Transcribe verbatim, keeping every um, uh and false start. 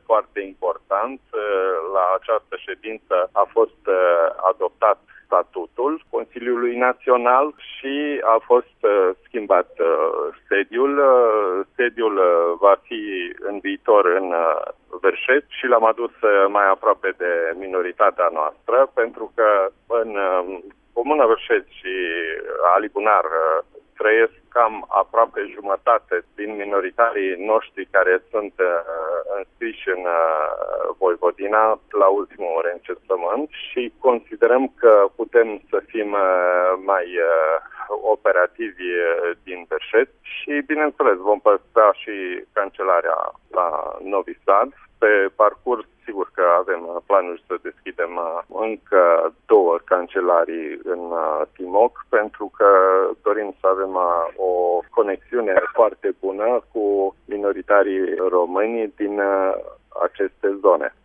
foarte important. La această ședință a fost adoptat statutul Consiliului Național și a fost schimbat sediul. Sediul va fi în viitor în Verșeț și l-am adus mai aproape de minoritatea noastră, pentru că în Comuna Verșeț și Ali Bunar trăiesc cam aproape jumătate din minoritarii noștri care sunt uh, înscriși în uh, Voivodina la ultimul reîncetământ și considerăm că putem să fim uh, mai uh, operativi din Verșeț și, bineînțeles, vom păstra și cancelarea la Novi Sad. Pe parcurs, sigur că avem planuri să deschidem încă două cancelarii în Timok, pentru că dorim să avem o conexiune foarte bună cu minoritarii români din aceste zone.